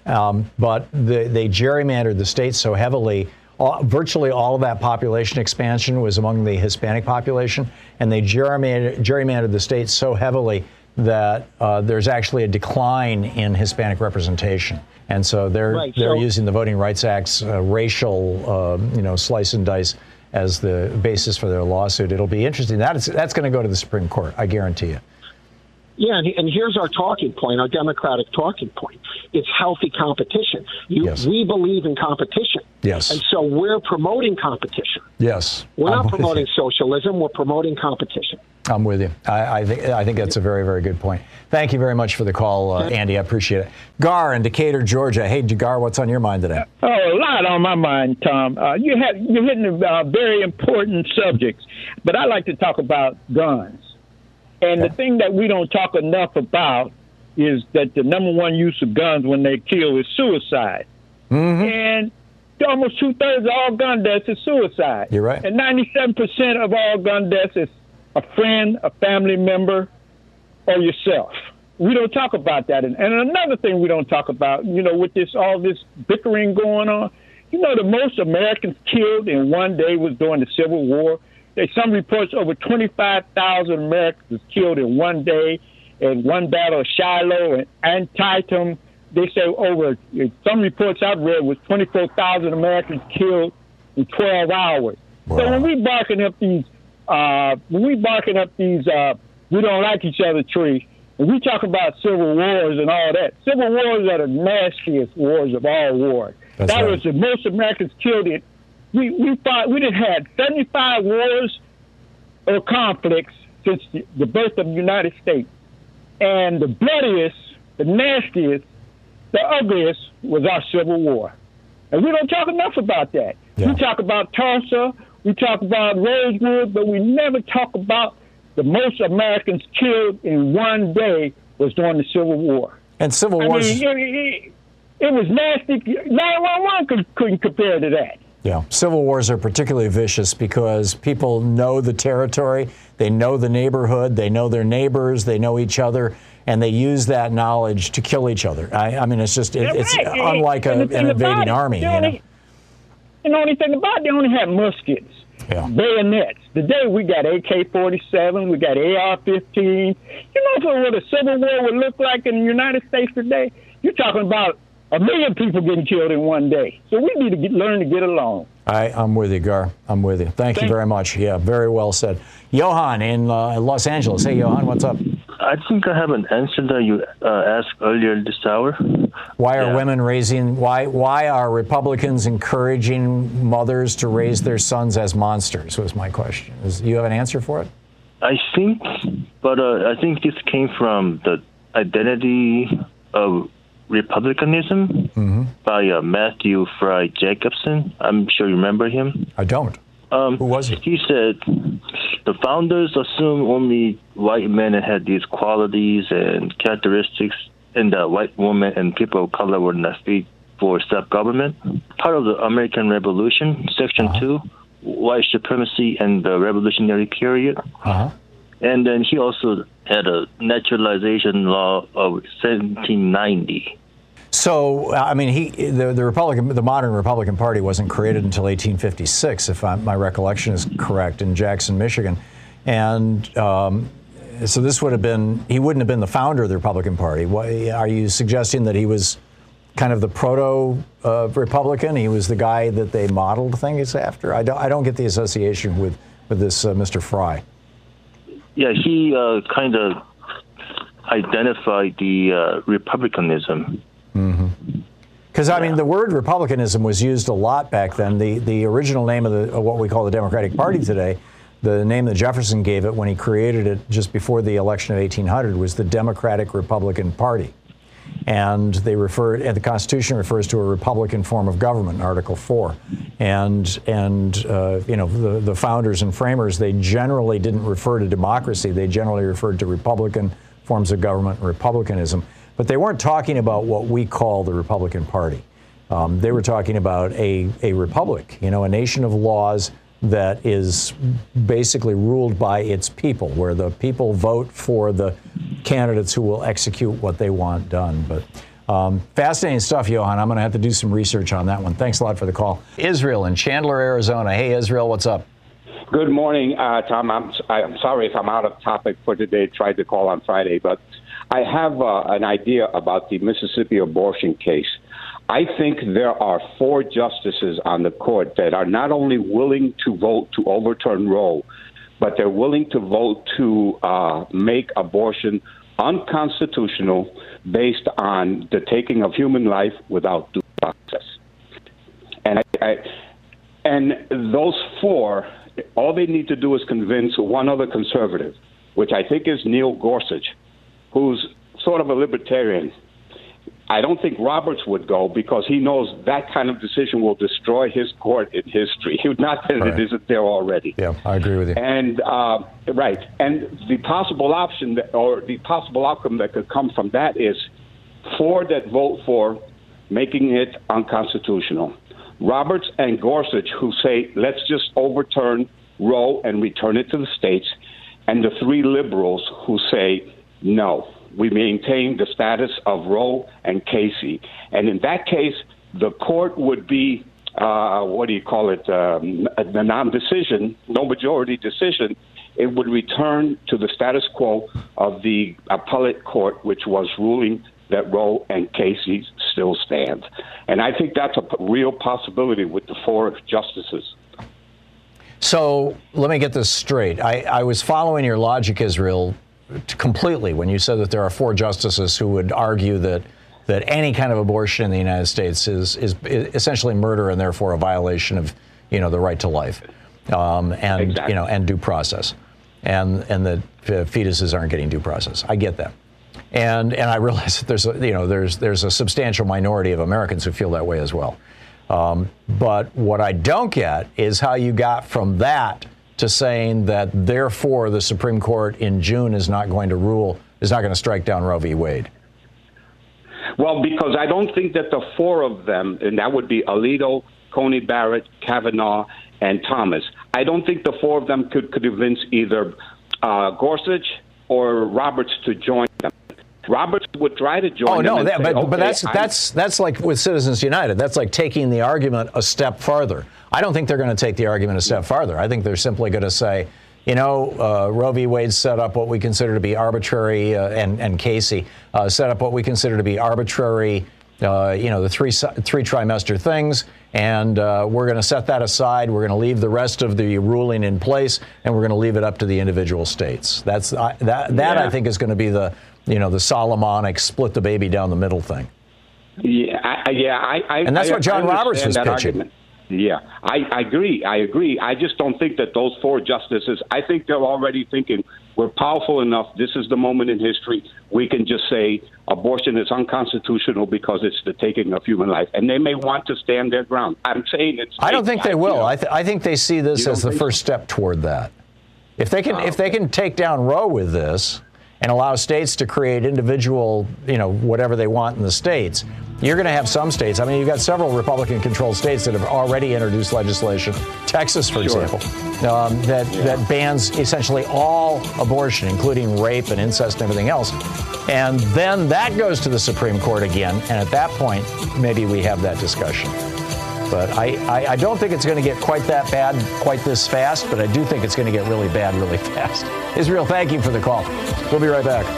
But they gerrymandered the state so heavily. Virtually all of that population expansion was among the Hispanic population, and they gerrymandered the state so heavily that there's actually a decline in Hispanic representation. And so they're using the Voting Rights Act's racial, slice and dice as the basis for their lawsuit. It'll be interesting. That's going to go to the Supreme Court, I guarantee you. Yeah, and here's our talking point, our Democratic talking point. It's healthy competition. We believe in competition. Yes. And so we're promoting competition. Yes. We're not promoting socialism. We're promoting competition. I'm with you. I think that's a very, very good point. Thank you very much for the call, Andy. I appreciate it. Gar in Decatur, Georgia. Hey, Gar, what's on your mind today? Oh, a lot on my mind, Tom. You're hitting very important subjects, but I like to talk about guns. And the thing that we don't talk enough about is that the number one use of guns when they kill is suicide. Mm-hmm. And almost 2/3 of all gun deaths is suicide. You're right. And 97% of all gun deaths is a friend, a family member, or yourself. We don't talk about that. And another thing we don't talk about, with all this bickering going on, the most Americans killed in one day was during the Civil War. There's some reports over 25,000 Americans killed in one day in one battle of Shiloh and Antietam. They say some reports I've read was 24,000 Americans killed in 12 hours. Wow. So when we barking up these we don't like each other trees, and we talk about civil wars and all that, civil wars are the nastiest wars of all wars. That was the most Americans killed in. We done had 75 wars or conflicts since the birth of the United States. And the bloodiest, the nastiest, the ugliest was our Civil War. And we don't talk enough about that. Yeah. We talk about Tulsa, we talk about Rosewood, but we never talk about the most Americans killed in one day was during the Civil War. And Civil Wars... it was nasty. 911 couldn't compare to that. Yeah, civil wars are particularly vicious because people know the territory, they know the neighborhood, they know their neighbors, they know each other, and they use that knowledge to kill each other. I mean, it's just, it's unlike an invading army. And the only thing about it, they only had muskets, bayonets. Today we got AK-47, we got AR-15. For what a civil war would look like in the United States today, you're talking about 1 million people getting killed in one day. So we need to learn to get along. I'm with you, Gar. I'm with you. Thank you very much. Yeah, very well said. Johan in Los Angeles. Hey, Johan, what's up? I think I have an answer that you asked earlier this hour. Why are women raising? Why are Republicans encouraging mothers to raise their sons as monsters? Was my question. You have an answer for it? I think, but I think this came from the identity of republicanism by Matthew Fry Jacobson. I'm sure you remember him. I don't. Who was he? He said the founders assumed only white men had these qualities and characteristics, and that white women and people of color were not fit for self-government. Part of the American Revolution, Section 2, white supremacy and the Revolutionary period. And then he also had a naturalization law of 1790. So, I mean, the modern Republican Party wasn't created until 1856, if my recollection is correct, in Jackson, Michigan. And so this would have been, he wouldn't have been the founder of the Republican Party. Are you suggesting that he was kind of the proto-Republican? He was the guy that they modeled things after? I don't get the association with this Mr. Fry. Yeah, he kind of identified the republicanism. Because, I mean, the word republicanism was used a lot back then. The original name of what we call the Democratic Party today, the name that Jefferson gave it when he created it just before the election of 1800, was the Democratic Republican Party. And the Constitution refers to a Republican form of government, Article 4. And the founders and framers, they generally didn't refer to democracy. They generally referred to Republican forms of government and republicanism. But they weren't talking about what we call the Republican Party. They were talking about a republic, a nation of laws that is basically ruled by its people, where the people vote for the candidates who will execute what they want done. But fascinating stuff, Johan. I'm going to have to do some research on that one. Thanks a lot for the call. Israel in Chandler, Arizona. Hey, Israel, what's up? Good morning, Tom. I'm sorry if I'm out of topic for today. Tried to call on Friday, but I have an idea about the Mississippi abortion case. I think there are 4 justices on the court that are not only willing to vote to overturn Roe, but they're willing to vote to make abortion unconstitutional based on the taking of human life without due process. And those 4, all they need to do is convince one other conservative, which I think is Neil Gorsuch, who's sort of a libertarian. I don't think Roberts would go because he knows that kind of decision will destroy his court in history. Not that it isn't there already. Yeah, I agree with you. And and the possible option or the possible outcome that could come from that is 4 that vote for making it unconstitutional. Roberts and Gorsuch, who say, let's just overturn Roe and return it to the states, and the 3 liberals who say, no, we maintain the status of Roe and Casey. And in that case, the court would be, the non-decision, no majority decision. It would return to the status quo of the appellate court, which was ruling that Roe and Casey still stand. And I think that's a real possibility with the 4 justices. So let me get this straight. I was following your logic, Israel, completely when you said that there are 4 justices who would argue that any kind of abortion in the United States is essentially murder and therefore a violation of the right to life, and due process, and that fetuses aren't getting due process. I get that, and I realize that there's a substantial minority of Americans who feel that way as well. But what I don't get is how you got from that to saying that, therefore, the Supreme Court in June is not going to strike down Roe v. Wade. Well, because I don't think that the 4 of them, and that would be Alito, Coney Barrett, Kavanaugh, and Thomas, I don't think the 4 of them could convince either Gorsuch or Roberts to join them. Roberts would try to join them. But that's like with Citizens United. That's like taking the argument a step farther. I don't think they're going to take the argument a step farther. I think they're simply going to say, Roe v. Wade set up what we consider to be arbitrary, and Casey set up what we consider to be arbitrary the three trimester things, and we're going to set that aside. We're going to leave the rest of the ruling in place, and we're going to leave it up to the individual states. That I think is going to be the Solomonic split the baby down the middle thing. And that's what John Roberts was pitching. Argument. Yeah, I agree. I just don't think that those 4 justices, I think they're already thinking we're powerful enough. This is the moment in history. We can just say abortion is unconstitutional because it's the taking of human life. And they may want to stand their ground. I'm saying it's. I don't think they will. I think they see this as the first step toward that. If they can take down Roe with this and allow states to create individual, whatever they want in the states, you're going to have some states. I mean, you've got several Republican-controlled states that have already introduced legislation. Texas, for example, that bans essentially all abortion, including rape and incest and everything else. And then that goes to the Supreme Court again. And at that point, maybe we have that discussion. But I don't think it's going to get quite that bad, quite this fast. But I do think it's going to get really bad, really fast. Israel, thank you for the call. We'll be right back.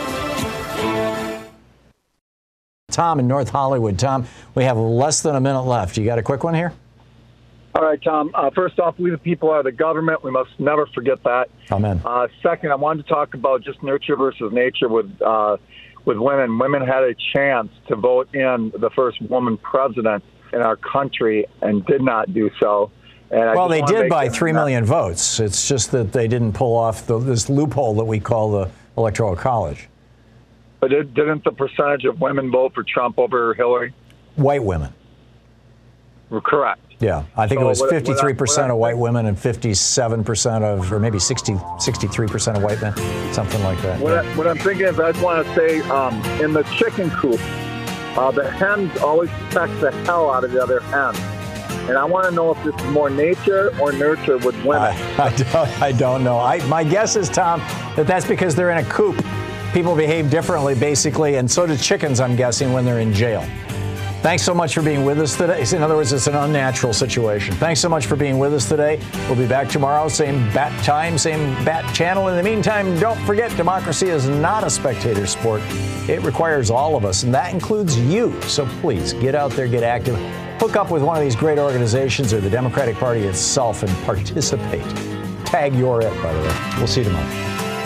Tom in North Hollywood. Tom, we have less than a minute left. You got a quick one here? All right, Tom. First off, we the people are the government. We must never forget that. Amen. Second, I wanted to talk about just nurture versus nature with women. Women had a chance to vote in the first woman president in our country and did not do so. And they did by 3 million votes. It's just that they didn't pull off this loophole that we call the Electoral College. But didn't the percentage of women vote for Trump over Hillary? White women. Correct. Yeah, I think it was 53% of white women and 57% of, or maybe 63% of white men, something like that. What I'm thinking is I'd want to say in the chicken coop, the hens always protect the hell out of the other hens. And I want to know if this is more nature or nurture with women. I don't know. My guess is, Tom, that's because they're in a coop. People behave differently, basically, and so do chickens, I'm guessing, when they're in jail. Thanks so much for being with us today. In other words, it's an unnatural situation. Thanks so much for being with us today. We'll be back tomorrow, same bat time, same bat channel. In the meantime, don't forget, democracy is not a spectator sport. It requires all of us, and that includes you. So please, get out there, get active, hook up with one of these great organizations or the Democratic Party itself and participate. Tag you're it, by the way. We'll see you tomorrow.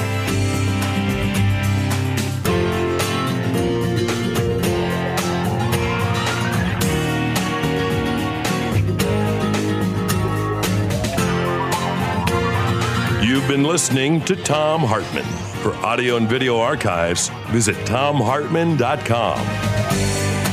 You've been listening to Thom Hartmann. For audio and video archives, visit thomhartmann.com.